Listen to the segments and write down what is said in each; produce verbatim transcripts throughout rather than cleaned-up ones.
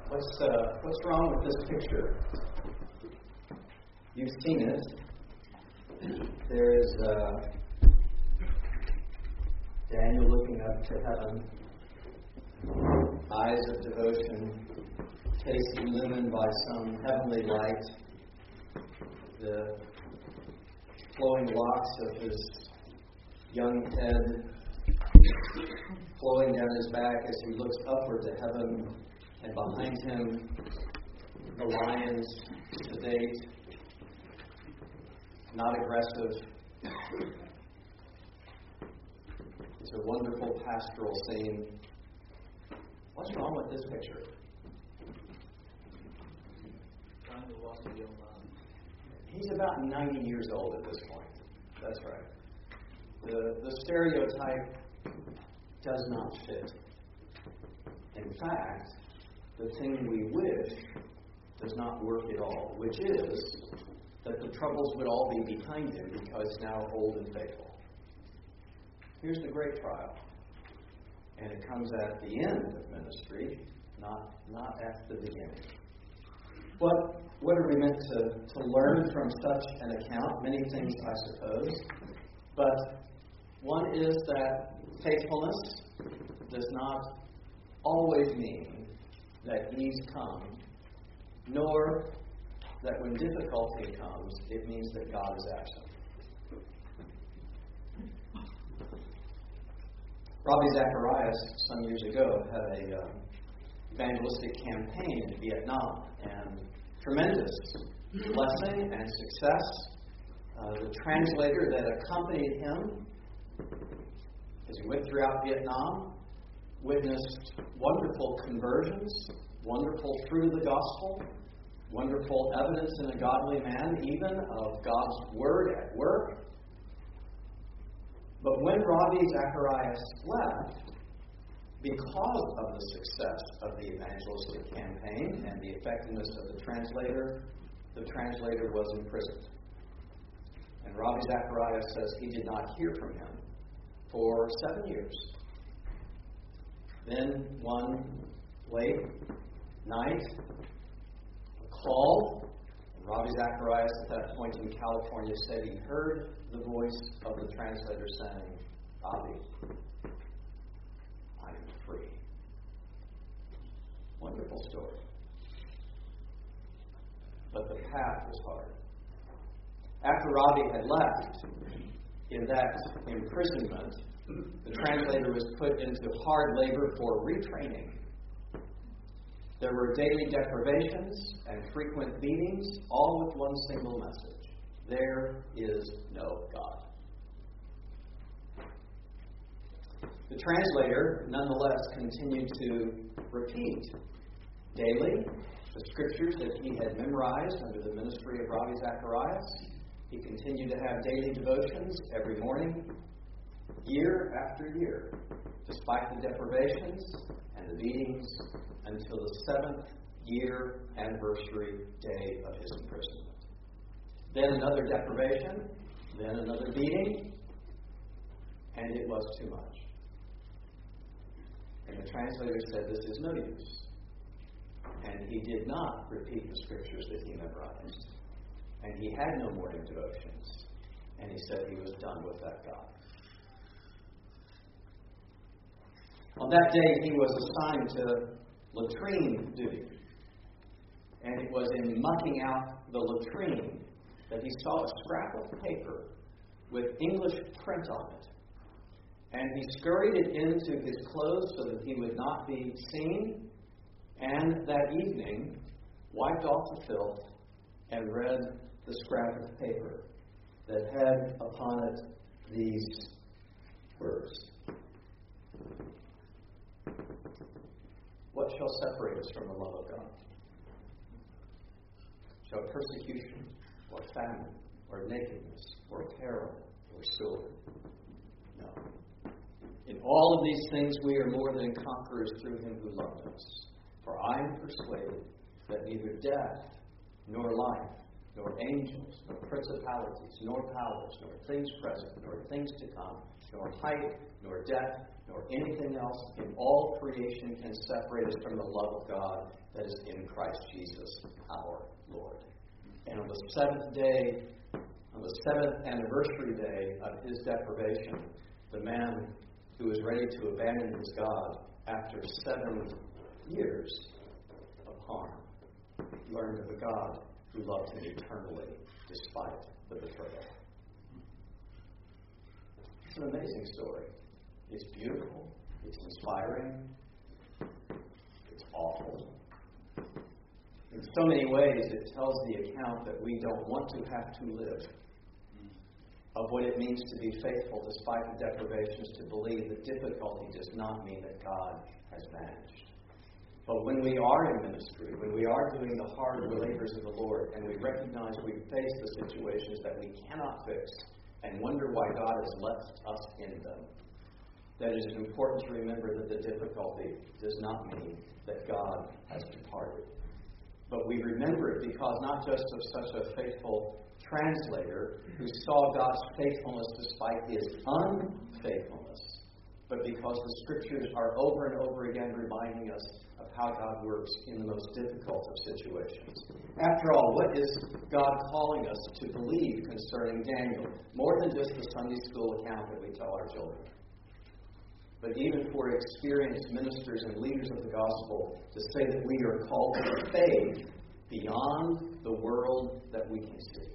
What's uh, what's wrong with this picture? You've seen it. There is uh, Daniel looking up to heaven, eyes of devotion, face illumined by some heavenly light, the flowing locks of his young head flowing down his back as he looks upward to heaven, and behind him the lions, sedate, not aggressive. It's a wonderful pastoral scene. What's wrong with this picture? He's about ninety years old at this point. That's right. The, the stereotype does not fit. In fact, the thing we wish does not work at all, which is that the troubles would all be behind him because now old and faithful. Here's the great trial. And it comes at the end of ministry, not, not at the beginning. What, what are we meant to, to learn from such an account? Many things, I suppose. But one is that faithfulness does not always mean that ease comes, nor that when difficulty comes, it means that God is absent. Ravi Zacharias, some years ago, had a uh, evangelistic campaign in Vietnam, and tremendous blessing and success. Uh, the translator that accompanied him as he went throughout Vietnam witnessed wonderful conversions, wonderful fruit of the gospel, wonderful evidence in a godly man, even of God's word at work. But when Ravi Zacharias left, because of the success of the evangelistic campaign and the effectiveness of the translator, the translator was imprisoned. And Ravi Zacharias says he did not hear from him for seven years. Then one late night, a call. And Ravi Zacharias, at that point in California, said he heard the voice of the translator saying, "Ravi, I am free." Wonderful story. But the path was hard. After Ravi had left, in that imprisonment, the translator was put into hard labor for retraining. There were daily deprivations and frequent beatings, all with one single message: there is no God. The translator, nonetheless, continued to repeat daily the scriptures that he had memorized under the ministry of Ravi Zacharias. He continued to have daily devotions every morning, year after year, despite the deprivations and the beatings, until the seventh year anniversary day of his imprisonment. Then another deprivation, then another beating, and it was too much. And the translator said, "This is no use." And he did not repeat the scriptures that he memorized. And he had no morning devotions. And he said he was done with that God. On that day, he was assigned to latrine duty. And it was in mucking out the latrine that he saw a scrap of paper with English print on it. And he scurried it into his clothes so that he would not be seen. And that evening, wiped off the filth and read the scrap of paper that had upon it these words: "What shall separate us from the love of God? Shall persecution, or famine, or nakedness, or peril, or sword? No. In all of these things we are more than conquerors through him who loved us. For I am persuaded that neither death, nor life, nor angels, nor principalities, nor powers, nor things present, nor things to come, nor height, nor depth, nor anything else in all creation can separate us from the love of God that is in Christ Jesus our Lord. And on the seventh day, on the seventh anniversary day of his deprivation, the man who was ready to abandon his God after seven years of harm learned of a God who loved him eternally despite the betrayal. It's an amazing story. It's beautiful. It's inspiring. It's awful. In so many ways, it tells the account that we don't want to have to live, of what it means to be faithful despite the deprivations, to believe that difficulty does not mean that God has vanished. But when we are in ministry, when we are doing the hard labors of the Lord, and we recognize we face the situations that we cannot fix, and wonder why God has left us in them, that it is important to remember that the difficulty does not mean that God has departed. But we remember it because not just of such a faithful translator who saw God's faithfulness despite his unfaithfulness, but because the Scriptures are over and over again reminding us of how God works in the most difficult of situations. After all, what is God calling us to believe concerning Daniel? More than just the Sunday school account that we tell our children. But even for experienced ministers and leaders of the gospel, to say that we are called to faith beyond the world that we can see.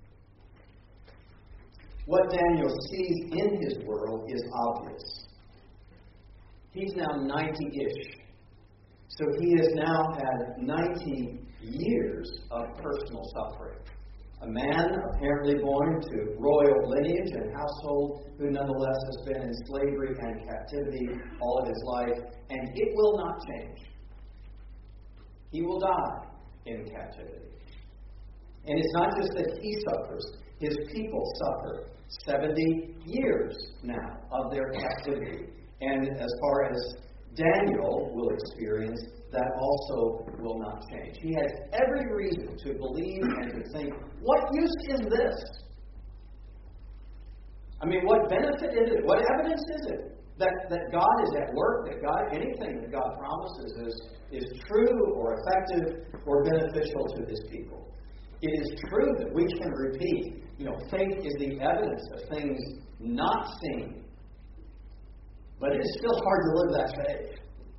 What Daniel sees in his world is obvious. He's now ninety-ish. So he has now had ninety years of personal suffering. A man apparently born to royal lineage and household who nonetheless has been in slavery and captivity all of his life, and it will not change. He will die in captivity. And it's not just that he suffers, his people suffer seventy years now of their captivity. And as far as Daniel will experience, that also will not change. He has every reason to believe and to think, what use is this? I mean, what benefit is it? What evidence is it that, that God is at work, that God, anything that God promises is, is true or effective or beneficial to his people? It is true that we can repeat, you know, faith is the evidence of things not seen. But it is still hard to live that faith.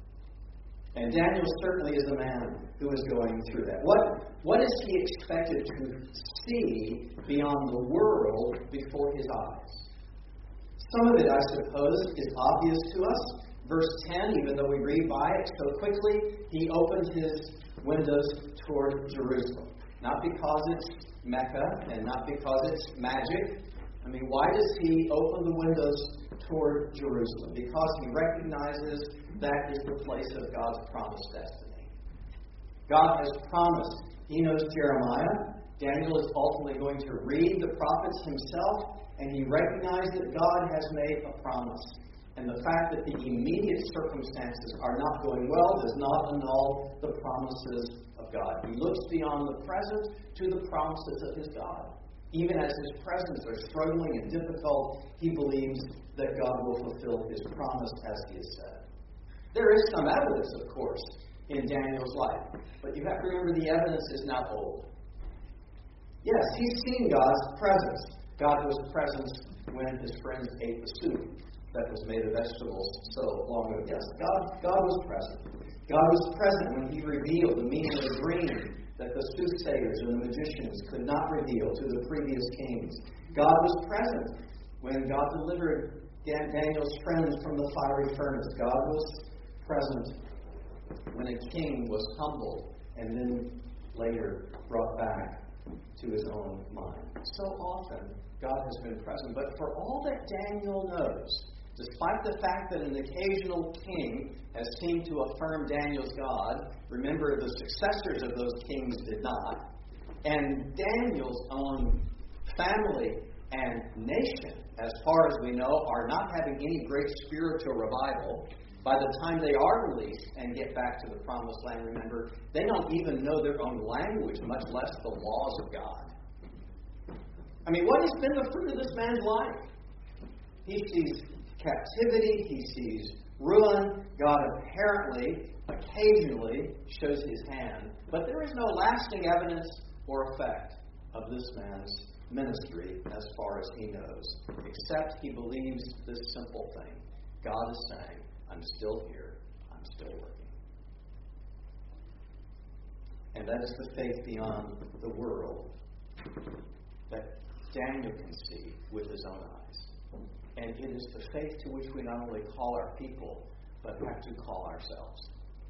And Daniel certainly is a man who is going through that. What, what is he expected to see beyond the world before his eyes? Some of it, I suppose, is obvious to us. Verse ten, even though we read by it so quickly, he opens his windows toward Jerusalem. Not because it's Mecca and not because it's magic. I mean, why does he open the windows toward Jerusalem? Because he recognizes that is the place of God's promised destiny. God has promised. He knows Jeremiah. Daniel is ultimately going to read the prophets himself, and he recognizes that God has made a promise. And the fact that the immediate circumstances are not going well does not annul the promises of God. He looks beyond the present to the promises of his God. Even as his presents are struggling and difficult, he believes that God will fulfill his promise as he has said. There is some evidence, of course, in Daniel's life. But you have to remember the evidence is not old. Yes, he's seen God's presence. God was present when his friends ate the soup that was made of vegetables so long ago. Yes, God, God was present. God was present when he revealed the meaning of the dream that the soothsayers and the magicians could not reveal to the previous kings. God was present when God delivered Daniel's friends from the fiery furnace. God was present when a king was humbled and then later brought back to his own mind. So often, God has been present. But for all that Daniel knows, despite the fact that an occasional king has seemed to affirm Daniel's God, remember the successors of those kings did not, and Daniel's own family and nation, as far as we know, are not having any great spiritual revival, By the time they are released and get back to the promised land, remember, they don't even know their own language, much less the laws of God. I mean, what has been the fruit of this man's life? He sees captivity, he sees ruin. God apparently, occasionally, shows his hand, but there is no lasting evidence or effect of this man's ministry as far as he knows, except he believes this simple thing. God is saying, I'm still here, I'm still working. And that is the faith beyond the world that Daniel can see with his own eyes. And it is the faith to which we not only call our people, but have to call ourselves.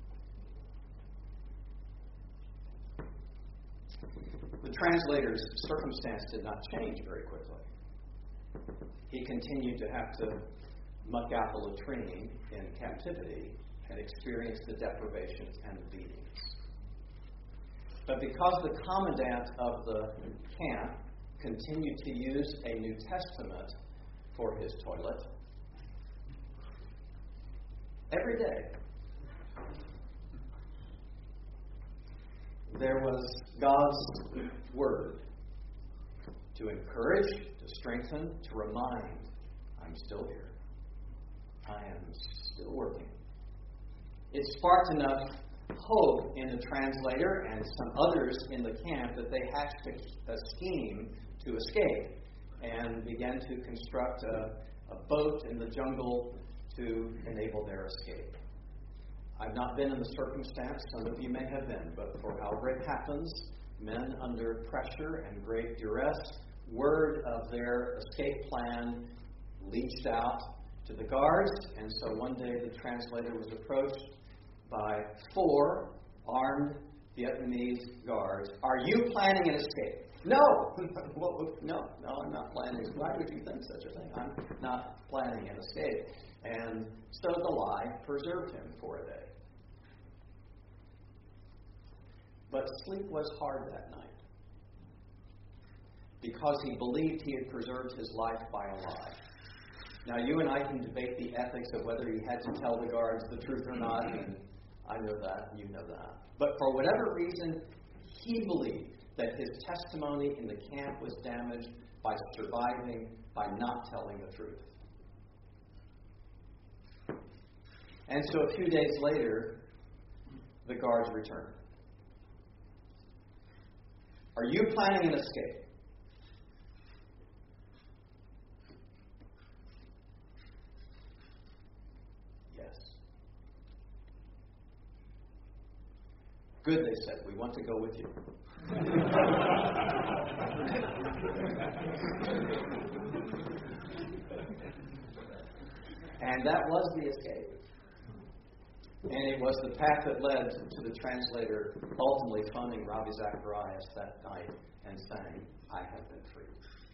The translator's circumstance did not change very quickly. He continued to have to muck out the latrine in captivity and experience the deprivations and the beatings. But because the commandant of the camp continued to use a New Testament for his toilet, every day there was God's Word to encourage, to strengthen, to remind, I'm still here. I am still working. It sparked enough hope in the translator and some others in the camp that they hatched a, a scheme to escape and began to construct a, a boat in the jungle to enable their escape. I've not been in the circumstance, some of you may have been, but for however it happens, men under pressure and great duress, word of their escape plan leached out to the guards, and so one day the translator was approached by four armed Vietnamese guards. Are you planning an escape? No! well, no, no, I'm not planning. Why would you think such a thing? I'm not planning an escape. And so the lie preserved him for a day. But sleep was hard that night because he believed he had preserved his life by a lie. Now, you and I can debate the ethics of whether he had to tell the guards the truth or not, and I know that, and you know that. But for whatever reason, he believed that his testimony in the camp was damaged by surviving, by not telling the truth. And so a few days later, the guards returned. Are you planning an escape? Yes. Good, they said. We want to go with you. And that was the escape. And it was the path that led to the translator ultimately phoning Ravi Zacharias that night and saying, I have been freed.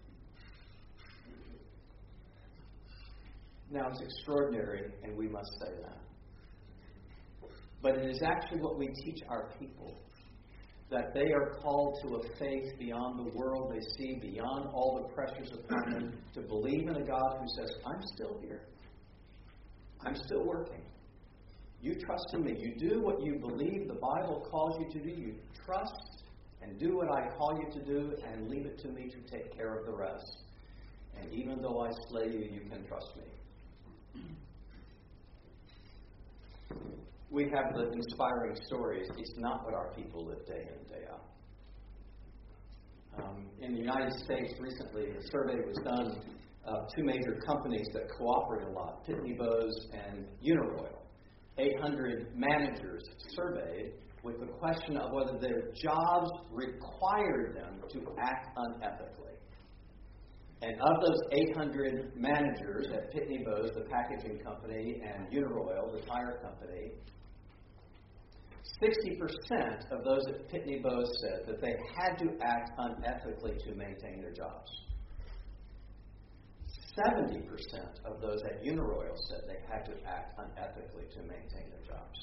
Now, it's extraordinary, and we must say that. But it is actually what we teach our people, that they are called to a faith beyond the world they see, beyond all the pressures upon them, to believe in a God who says, I'm still here. I'm still working. You trust in me. You do what you believe the Bible calls you to do. You trust and do what I call you to do and leave it to me to take care of the rest. And even though I slay you, you can trust me. We have the inspiring stories. It's not what our people live day in and day out. Um, in the United States, recently, a survey was done of two major companies that cooperate a lot, Pitney Bowes and Uniroyal. eight hundred managers surveyed with the question of whether their jobs required them to act unethically. And of those eight hundred managers at Pitney Bowes, the packaging company, and Uniroyal, the tire company, sixty percent of those at Pitney Bowes said that they had to act unethically to maintain their jobs. seventy percent of those at Uniroyal said they had to act unethically to maintain their jobs.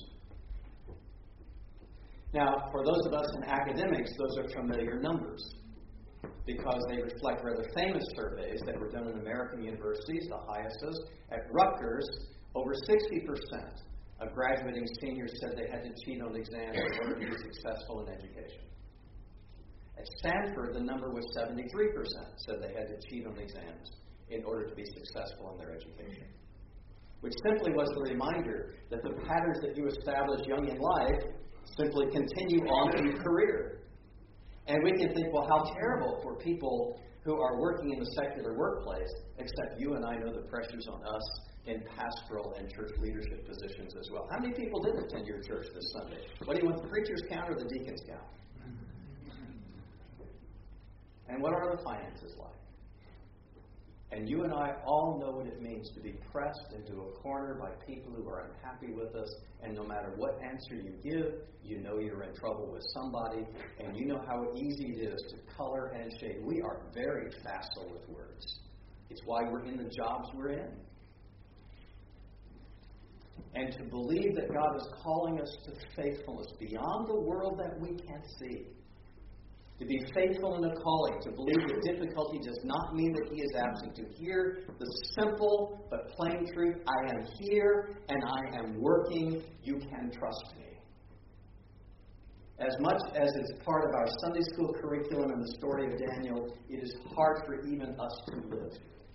Now, for those of us in academics, those are familiar numbers because they reflect rather famous surveys that were done in American universities, the highest. At Rutgers, Over sixty percent of graduating seniors said they had to cheat on exams in order to be successful in education. At Stanford, the number was seventy-three percent said they had to cheat on exams in order to be successful in their education. Which simply was the reminder that the patterns that you establish young in life simply continue on through career. And we can think, well, how terrible for people who are working in the secular workplace, except you and I know the pressures on us in pastoral and church leadership positions as well. How many people did attend your church this Sunday? What do you want, the preachers count or the deacons count? And what are the finances like? And you and I all know what it means to be pressed into a corner by people who are unhappy with us, and no matter what answer you give, you know you're in trouble with somebody, and you know how easy it is to color and shade. We are very facile with words. It's why we're in the jobs we're in. And to believe that God is calling us to faithfulness beyond the world that we can't see. To be faithful in a calling, to believe that difficulty does not mean that He is absent. To hear the simple but plain truth, I am here and I am working, you can trust me. As much as it's part of our Sunday school curriculum and the story of Daniel, it is hard for even us to live.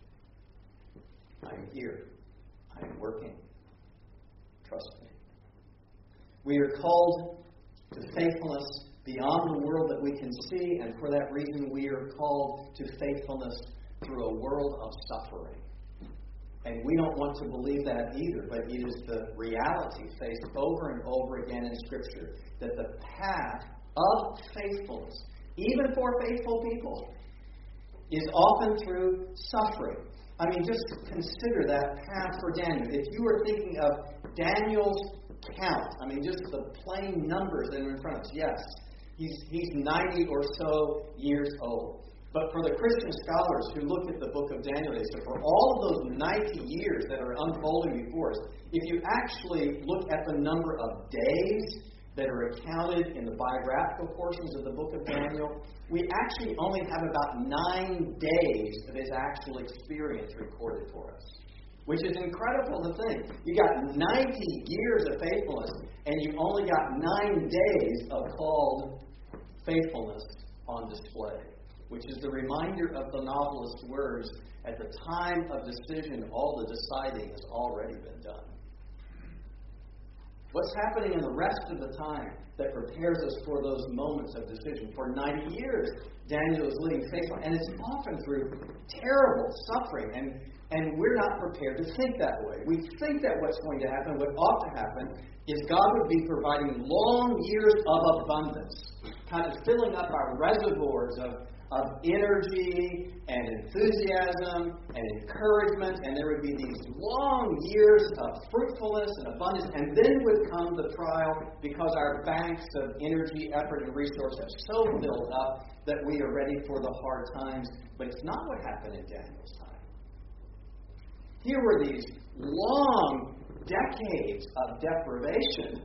I am here. I am working. Trust me. We are called to faithfulness beyond the world that we can see, and for that reason we are called to faithfulness through a world of suffering. And we don't want to believe that either, but it is the reality faced over and over again in Scripture that the path of faithfulness, even for faithful people, is often through suffering. I mean, just consider that path for Daniel. If you were thinking of Daniel's count, I mean, just the plain numbers that are in front of us, yes, he's, he's ninety or so years old. But for the Christian scholars who look at the book of Daniel, they say, for all of those ninety years that are unfolding before us, if you actually look at the number of days that are accounted in the biographical portions of the book of Daniel, we actually only have about nine days of his actual experience recorded for us. Which is incredible to think. You got ninety years of faithfulness, and you only got nine days of called faithfulness on display. Which is the reminder of the novelist's words, at the time of decision, all the deciding has already been done. What's happening in the rest of the time that prepares us for those moments of decision? For ninety years, Daniel is living faithful, and it's often through terrible suffering, and, and we're not prepared to think that way. We think that what's going to happen, what ought to happen, is God would be providing long years of abundance, kind of filling up our reservoirs of of energy and enthusiasm and encouragement, and there would be these long years of fruitfulness and abundance, and then would come the trial because our banks of energy, effort, and resource have so filled up that we are ready for the hard times. But it's not what happened in Daniel's time. Here were these long decades of deprivation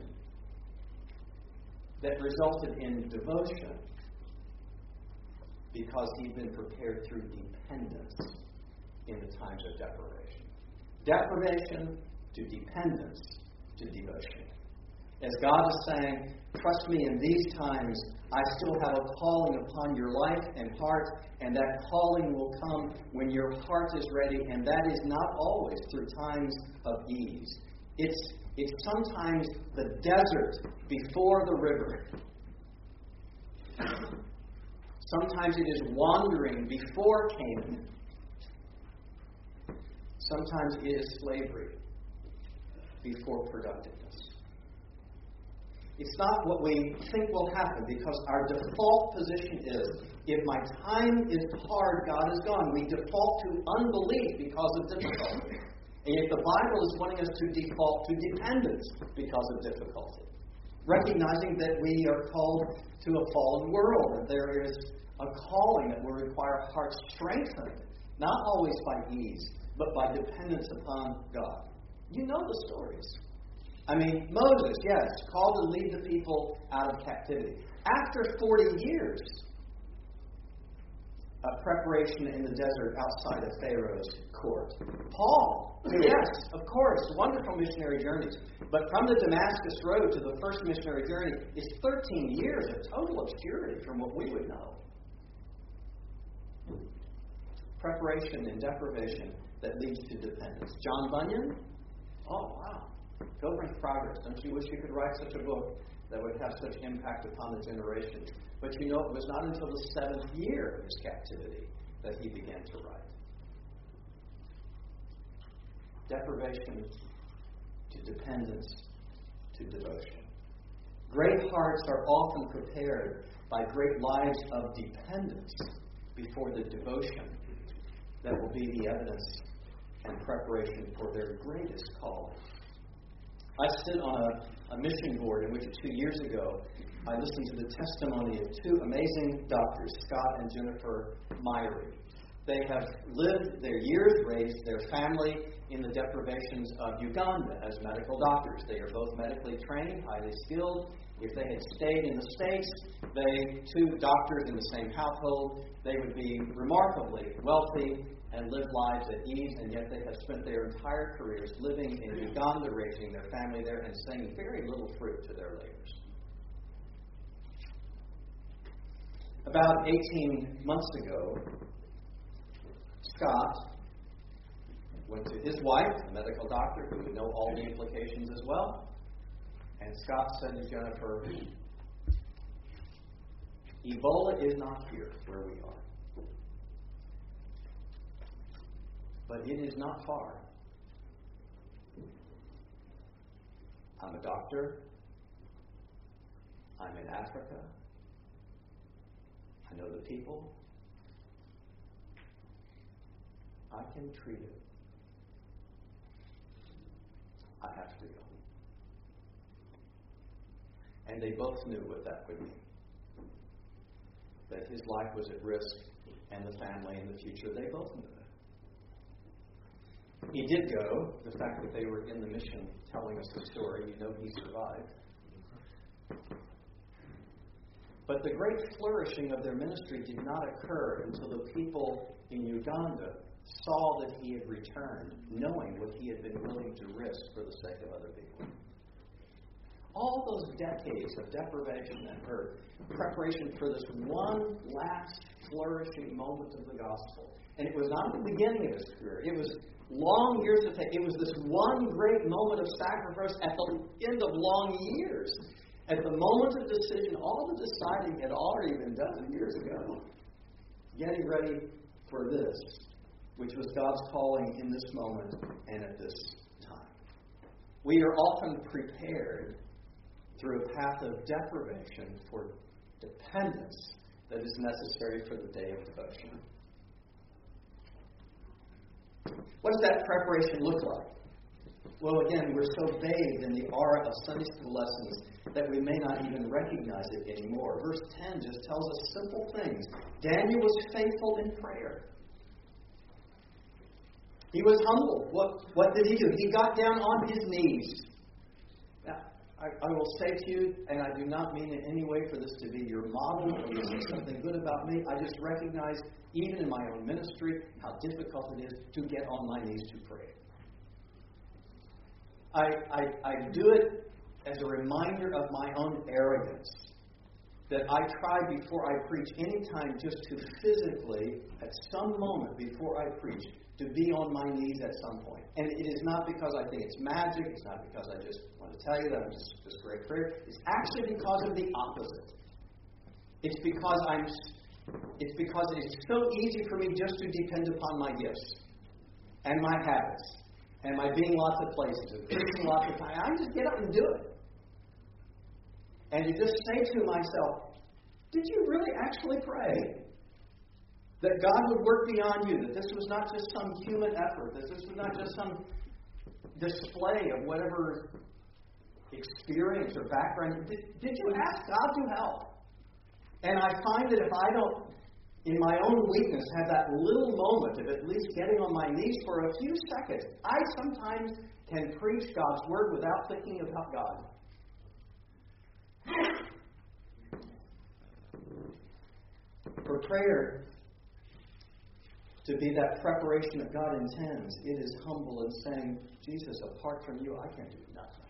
that resulted in devotion, because he'd been prepared through dependence in the times of deprivation. Deprivation to dependence to devotion. As God is saying, trust me, in these times, I still have a calling upon your life and heart, and that calling will come when your heart is ready, and that is not always through times of ease. It's, it's sometimes the desert before the river. Sometimes it is wandering before Canaan. Sometimes it is slavery before productiveness. It's not what we think will happen, because our default position is, if my time is hard, God is gone. We default to unbelief because of difficulty. And yet the Bible is wanting us to default to dependence because of difficulty. Recognizing that we are called to a fallen world, and there is a calling that will require heart strengthened, not always by ease, but by dependence upon God. You know the stories. I mean, Moses, yes, called to lead the people out of captivity. After forty years, a preparation in the desert outside of Pharaoh's court. Paul, yes, of course, wonderful missionary journeys. But from the Damascus road to the first missionary journey is thirteen years of total obscurity from what we would know. Preparation and deprivation that leads to dependence. John Bunyan? Oh, wow. Pilgrim's Progress. Don't you wish you could write such a book that would have such impact upon the generations? But you know, it was not until the seventh year of his captivity that he began to write. Deprivation to dependence to devotion. Great hearts are often prepared by great lives of dependence before the devotion that will be the evidence and preparation for their greatest calling. I sit on a, a mission board in which two years ago I listened to the testimony of two amazing doctors, Scott and Jennifer Myrie. They have lived their years, raised their family in the deprivations of Uganda as medical doctors. They are both medically trained, highly skilled. If they had stayed in the States, they, two doctors in the same household, they would be remarkably wealthy and live lives at ease, and yet they have spent their entire careers living in Uganda, raising their family there, and seeing very little fruit to their labors. About eighteen months ago, Scott went to his wife, a medical doctor who would know all the implications as well, and Scott said to Jennifer, Ebola is not here where we are, but it is not far. I'm a doctor. I'm in Africa. I know the people. I can treat it. I have to go. And they both knew what that would mean. That his life was at risk, and the family and the future, they both knew it. He did go. The fact that they were in the mission telling us the story, you know he survived. But the great flourishing of their ministry did not occur until the people in Uganda saw that he had returned, knowing what he had been willing to risk for the sake of other people. All those decades of deprivation and hurt, preparation for this one last flourishing moment of the gospel. And it was not the beginning of his career. It was long years to take. It was this one great moment of sacrifice at the end of long years. At the moment of decision, all the deciding had already been done years ago. Getting ready for this, which was God's calling in this moment and at this time. We are often prepared through a path of deprivation for dependence that is necessary for the day of devotion. What does that preparation look like? Well, again, we're so bathed in the aura of Sunday school lessons that we may not even recognize it anymore. Verse ten just tells us simple things. Daniel was faithful in prayer. He was humble. What, what did he do? He got down on his knees. Now, I, I will say to you, and I do not mean in any way for this to be your model or to say something good about me. I just recognize, even in my own ministry, how difficult it is to get on my knees to pray. I, I, I do it as a reminder of my own arrogance, that I try before I preach anytime just to physically, at some moment before I preach, to be on my knees at some point. And it is not because I think it's magic. It's not because I just want to tell you that I'm just, just great prayer. It's actually because of the opposite. It's because I'm. It's because it's so easy for me just to depend upon my gifts and my habits and my being lots of places and preaching lots of times. I just get up and do it. And to just say to myself, did you really actually pray? That God would work beyond you, that this was not just some human effort, that this was not just some display of whatever experience or background. Did, did you ask God to help? And I find that if I don't, in my own weakness, have that little moment of at least getting on my knees for a few seconds, I sometimes can preach God's word without thinking about God. For prayer to be that preparation that God intends. It is humble and saying, Jesus, apart from you, I can do nothing.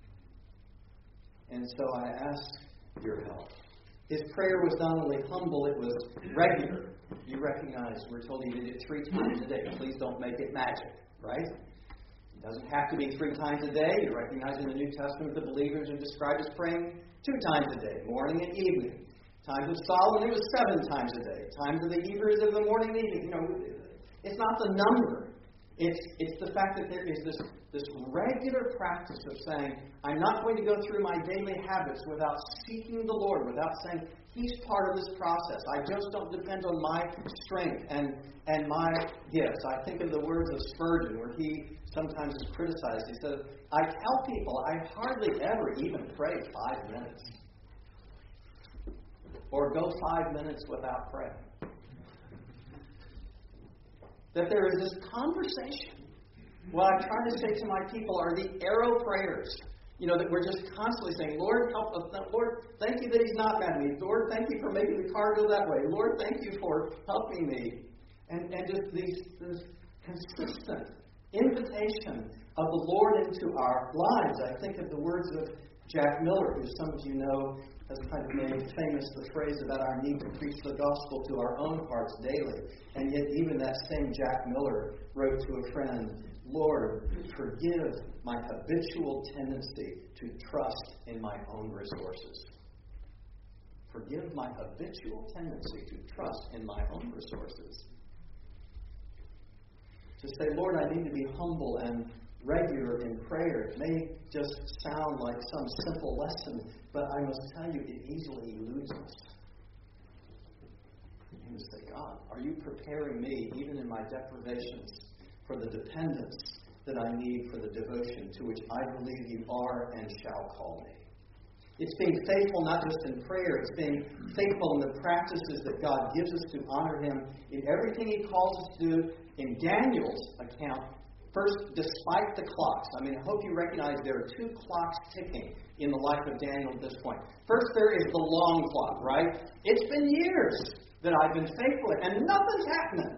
And so I ask your help. His prayer was not only humble, it was regular. You recognize, we're told he did it three times a day. Please don't make it magic, right? It doesn't have to be three times a day. You recognize in the New Testament the believers are described as praying two times a day, morning and evening. Times of Solomon, it was seven times a day. Times of the Hebrews, of the morning and evening. You know, it's not the number. It's it's the fact that there is this, this regular practice of saying, I'm not going to go through my daily habits without seeking the Lord, without saying, He's part of this process. I just don't depend on my strength and, and my gifts. I think of the words of Spurgeon, where he sometimes is criticized. He said, I tell people I hardly ever even pray five minutes. Or go five minutes without praying. That there is this conversation. What I try to say to my people are the arrow prayers. You know, that we're just constantly saying, Lord, help us. Lord, thank you that He's not mad at me. Lord, thank you for making the car go that way. Lord, thank you for helping me. And, and just these, this consistent invitation of the Lord into our lives. I think of the words of Jack Miller, who some of you know has kind of made famous the phrase about our need to preach the gospel to our own hearts daily. And yet even that same Jack Miller wrote to a friend, Lord, forgive my habitual tendency to trust in my own resources. Forgive my habitual tendency to trust in my own resources. To say, Lord, I need to be humble and regular in prayer. It may just sound like some simple lesson, but I must tell you, it easily eludes us. You say, God, are you preparing me, even in my deprivations, for the dependence that I need for the devotion to which I believe you are and shall call me? It's being faithful not just in prayer, it's being faithful in the practices that God gives us to honor Him in everything He calls us to do. In Daniel's account, first, despite the clocks. I mean, I hope you recognize there are two clocks ticking in the life of Daniel at this point. First, there is the long clock, right? It's been years that I've been faithful, and nothing's happening.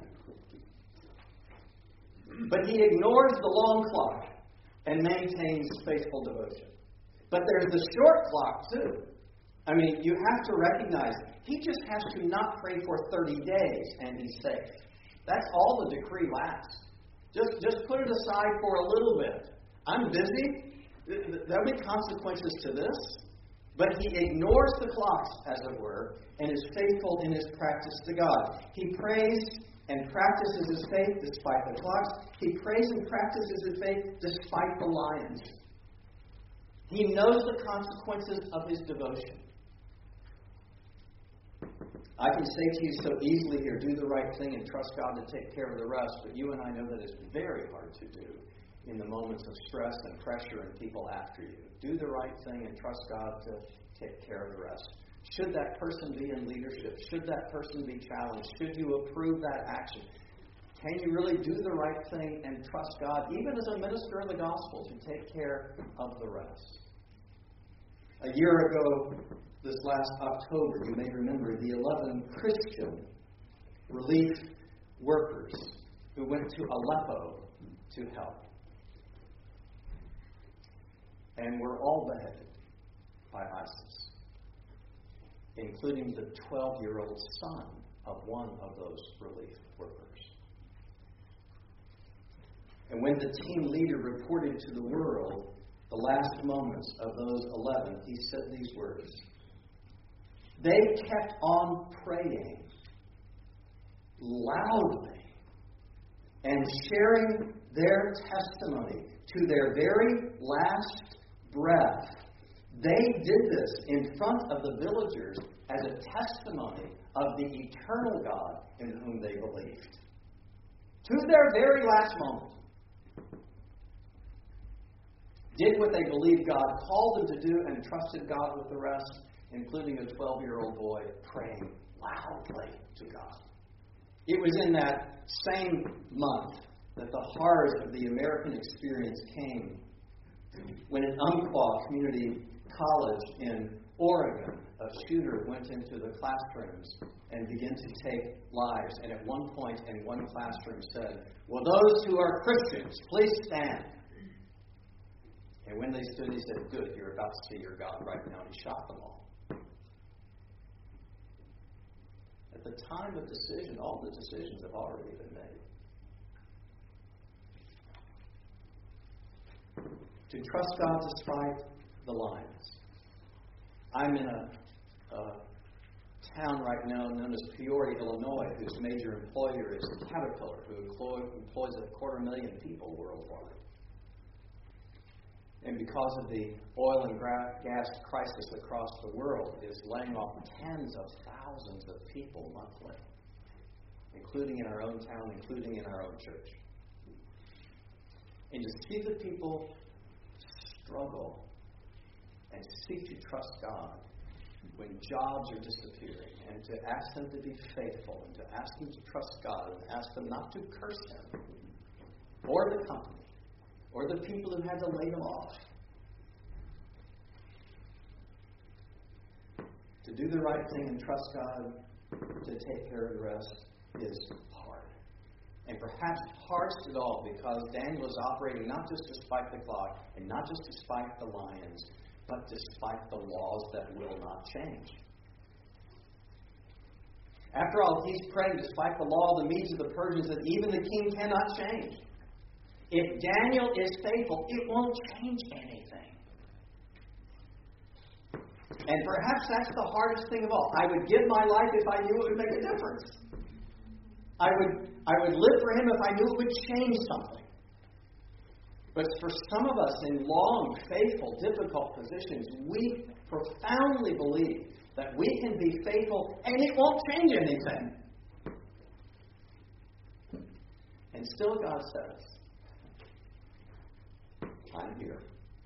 But he ignores the long clock and maintains faithful devotion. But there's the short clock, too. I mean, you have to recognize, he just has to not pray for thirty days and he's safe. That's all the decree lasts. Just, just put it aside for a little bit. I'm busy. There'll be consequences to this. But he ignores the clocks, as it were, and is faithful in his practice to God. He prays and practices his faith despite the clocks. He prays and practices his faith despite the lions. He knows the consequences of his devotion. I can say to you so easily here, do the right thing and trust God to take care of the rest, but you and I know that it's very hard to do in the moments of stress and pressure and people after you. Do the right thing and trust God to take care of the rest. Should that person be in leadership? Should that person be challenged? Should you approve that action? Can you really do the right thing and trust God, even as a minister of the gospel, to take care of the rest? A year ago, this last October, you may remember the eleven Christian relief workers who went to Aleppo to help. And were all beheaded by ISIS, including the twelve-year-old son of one of those relief workers. And when the team leader reported to the world the last moments of those eleven, he said these words. They kept on praying loudly and sharing their testimony to their very last breath. They did this in front of the villagers as a testimony of the eternal God in whom they believed. To their very last moment. Did what they believed God called them to do and trusted God with the rest, including a twelve-year-old boy praying loudly to God. It was in that same month that the horrors of the American experience came when at Umpqua Community College in Oregon, a a shooter went into the classrooms and began to take lives. And at one point in one classroom said, "Will those who are Christians please stand?" And when they stood, he said, "Good, you're about to see your God right now." And he shot them all. At the time of decision, all the decisions have already been made. To trust God despite the lines. I'm in a, a town right now known as Peoria, Illinois, whose major employer is Caterpillar, who employ, employs a quarter million people worldwide. And because of the oil and gas crisis across the world, it is laying off tens of thousands of people monthly, including in our own town, including in our own church. And to see the people struggle and seek to trust God when jobs are disappearing, and to ask them to be faithful, and to ask them to trust God, and ask them not to curse Him, or the company, or the people who had to lay them off. To do the right thing and trust God to take care of the rest is hard. And perhaps hardest of all because Daniel is operating not just despite the clock and not just despite the lions, but despite the laws that will not change. After all, he's praying despite the law of the Medes and the Persians that even the king cannot change. If Daniel is faithful, it won't change anything. And perhaps that's the hardest thing of all. I would give my life if I knew it would make a difference. I would, I would live for Him if I knew it would change something. But for some of us in long, faithful, difficult positions, we profoundly believe that we can be faithful and it won't change anything. And still God says, I'm here.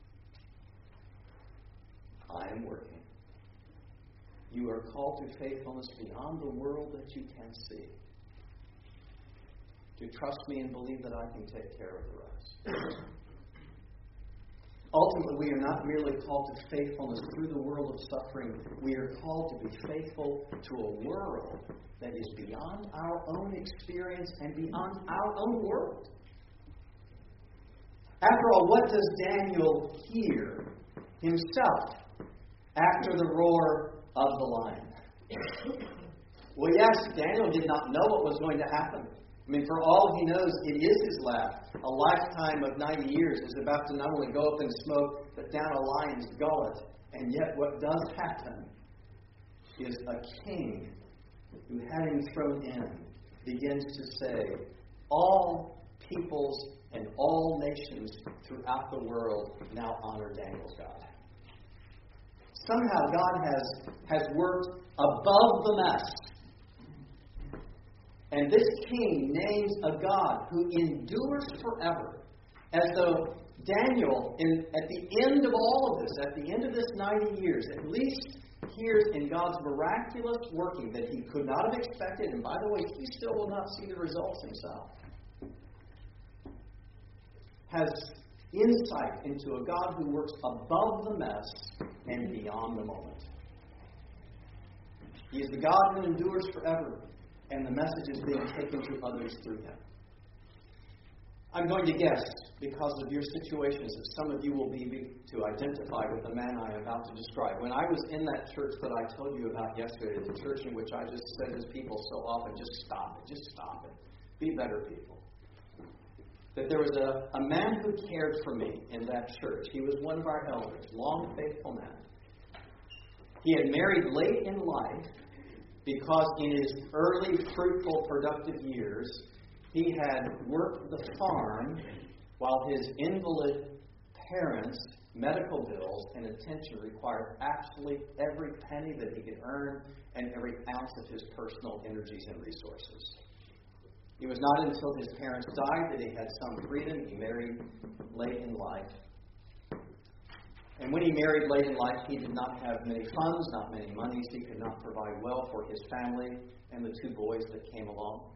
I am working. You are called to faithfulness beyond the world that you can see. To trust me and believe that I can take care of the rest. Ultimately, we are not merely called to faithfulness through the world of suffering. We are called to be faithful to a world that is beyond our own experience and beyond our own world. After all, what does Daniel hear himself after the roar of the lion? Well, yes, Daniel did not know what was going to happen. I mean, for all he knows, it is his last. A lifetime of ninety years is about to not only go up in smoke, but down a lion's gullet. And yet what does happen is a king who had him thrown in begins to say, all peoples and all nations throughout the world now honor Daniel's God. Somehow God has, has worked above the mess. And this king names a God who endures forever. As though Daniel, in, at the end of all of this, at the end of this ninety years, at least hears in God's miraculous working that he could not have expected. And by the way, he still will not see the results himself. Has insight into a God who works above the mess and beyond the moment. He is the God who endures forever. And the message is being taken to others through him. I'm going to guess, because of your situations, that some of you will be to identify with the man I am about to describe. When I was in that church that I told you about yesterday, the church in which I just said to people so often, just stop it, just stop it. Be better people. That there was a, a man who cared for me in that church. He was one of our elders, long faithful man. He had married late in life, because in his early, fruitful, productive years, he had worked the farm while his invalid parents' medical bills and attention required absolutely every penny that he could earn and every ounce of his personal energies and resources. It was not until his parents died that he had some freedom. He married late in life. And when he married late in life, he did not have many funds, not many monies. He could not provide well for his family and the two boys that came along.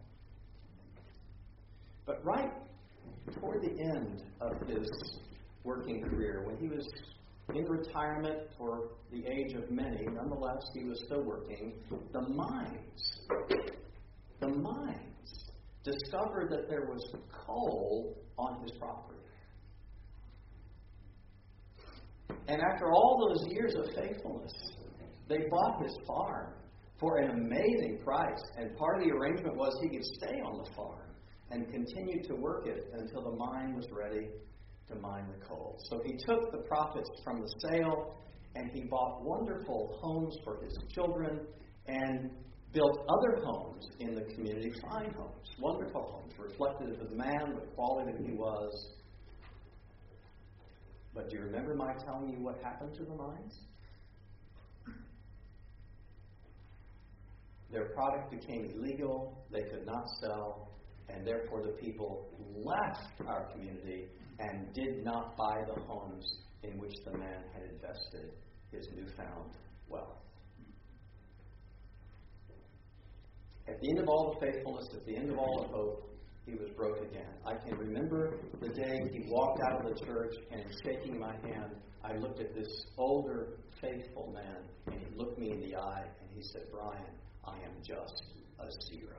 But right toward the end of his working career, when he was in retirement for the age of many, nonetheless, he was still working. The mines, the mines discovered that there was coal on his property. And after all those years of faithfulness, they bought his farm for an amazing price. And part of the arrangement was he could stay on the farm and continue to work it until the mine was ready to mine the coal. So he took the profits from the sale and he bought wonderful homes for his children and built other homes in the community, fine homes, wonderful homes, reflective of the man, the quality that he was. But do you remember my telling you what happened to the mines? Their product became illegal, they could not sell, and therefore the people left our community and did not buy the homes in which the man had invested his newfound wealth. At the end of all the faithfulness, at the end of all the hope, he was broke again. I can remember the day he walked out of the church and shaking my hand, I looked at this older, faithful man, and he looked me in the eye and he said, "Brian, I am just a zero.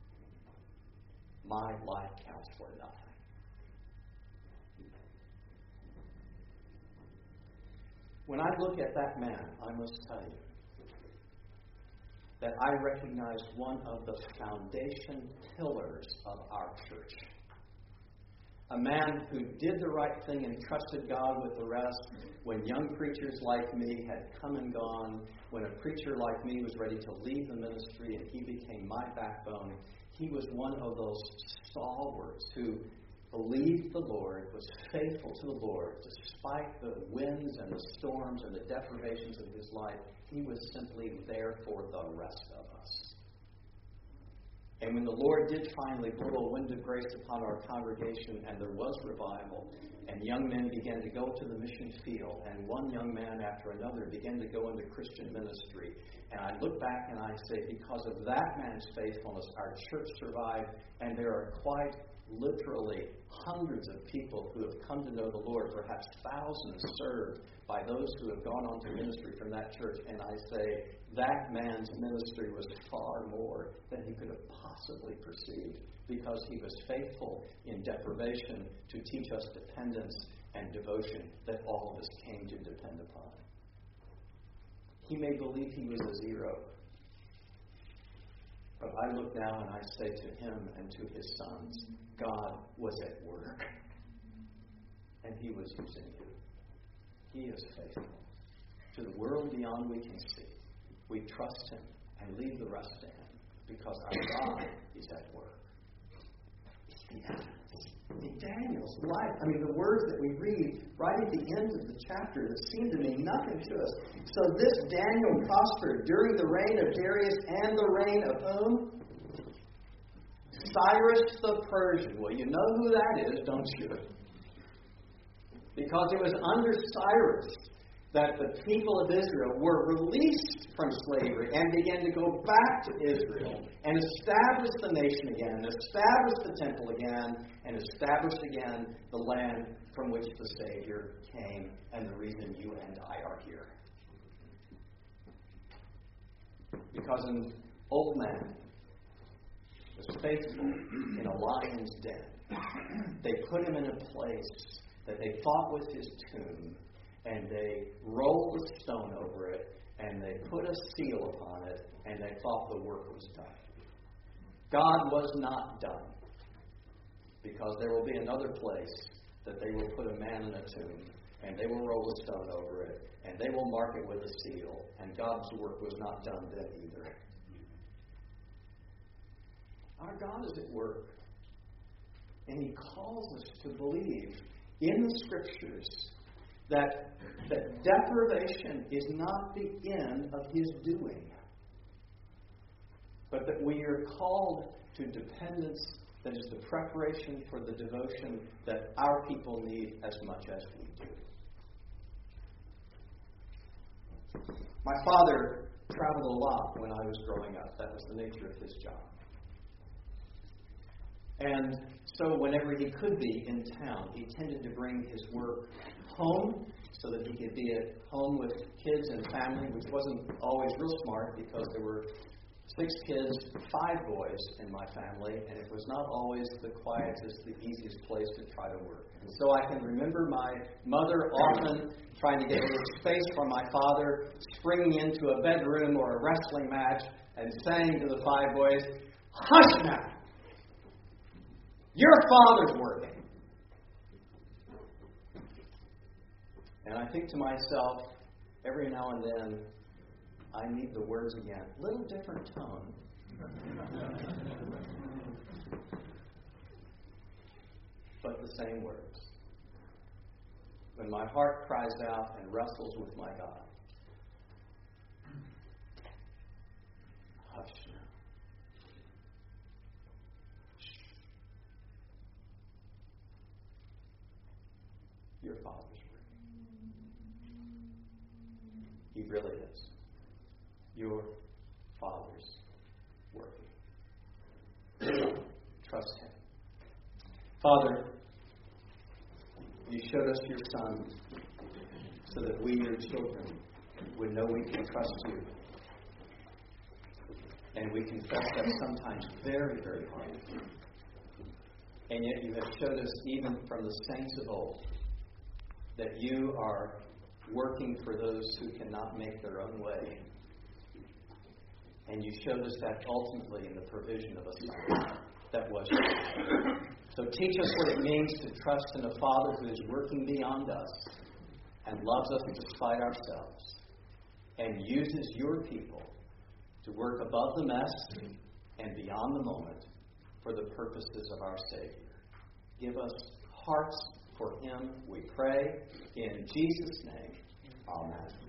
My life counts for nothing." When I look at that man, I must tell you that I recognize one of the foundation pillars of our church. A man who did the right thing and trusted God with the rest when young preachers like me had come and gone, when a preacher like me was ready to leave the ministry and he became my backbone. He was one of those stalwarts who believed the Lord, was faithful to the Lord, despite the winds and the storms and the deprivations of his life. He was simply there for the rest of us. And when the Lord did finally blow a wind of grace upon our congregation and there was revival, and young men began to go to the mission field, and one young man after another began to go into Christian ministry, and I look back and I say, because of that man's faithfulness, our church survived, and there are quite literally hundreds of people who have come to know the Lord, perhaps thousands served by those who have gone on to ministry from that church. And I say, that man's ministry was far more than he could have possibly perceived, because he was faithful in deprivation to teach us dependence and devotion that all of us came to depend upon. He may believe he was a zero, but I look now and I say to him and to his sons, God was at work, and he was using you. He is faithful. To the world beyond we can see, we trust him and leave the rest to him, because our God is at work. It's the evidence. In Daniel's life, I mean, the words that we read right at the end of the chapter that seem to mean nothing to us. So this Daniel prospered during the reign of Darius and the reign of whom? Cyrus the Persian. Well, you know who that is, don't you? Because it was under Cyrus that the people of Israel were released from slavery and began to go back to Israel and establish the nation again, establish the temple again, and establish again the land from which the Savior came and the reason you and I are here. Because an old man was faithful in a lion's den. They put him in a place that they thought was his tomb, and they rolled a stone over it, and they put a seal upon it, and they thought the work was done. God was not done, because there will be another place that they will put a man in a tomb, and they will roll a stone over it, and they will mark it with a seal, and God's work was not done then either. Our God is at work, and he calls us to believe in the Scriptures that, that deprivation is not the end of his doing, but that we are called to dependence that is the preparation for the devotion that our people need as much as we do. My father traveled a lot when I was growing up. That was the nature of his job. And so whenever he could be in town, he tended to bring his work home so that he could be at home with kids and family, which wasn't always real smart because there were six kids, five boys in my family, and it was not always the quietest, the easiest place to try to work. And so I can remember my mother often trying to get a little space from my father, springing into a bedroom or a wrestling match and saying to the five boys, "Hush now! Your father's working." And I think to myself, every now and then, I need the words again. Little different tone. But the same words. When my heart cries out and wrestles with my God. Hush now. Shh. Your Father's working. He really is. Your Father's working. Trust Him. Father, you showed us your Son so that we, your children, would know we can trust you. And we confess that sometimes very, very hard. And yet you have showed us, even from the saints of old, that you are working for those who cannot make their own way. And you showed us that ultimately in the provision of a Son that was yours. So teach us what it means to trust in a Father who is working beyond us and loves us despite ourselves and uses your people to work above the mess and beyond the moment for the purposes of our Savior. Give us hearts for Him, we pray. In Jesus' name, amen.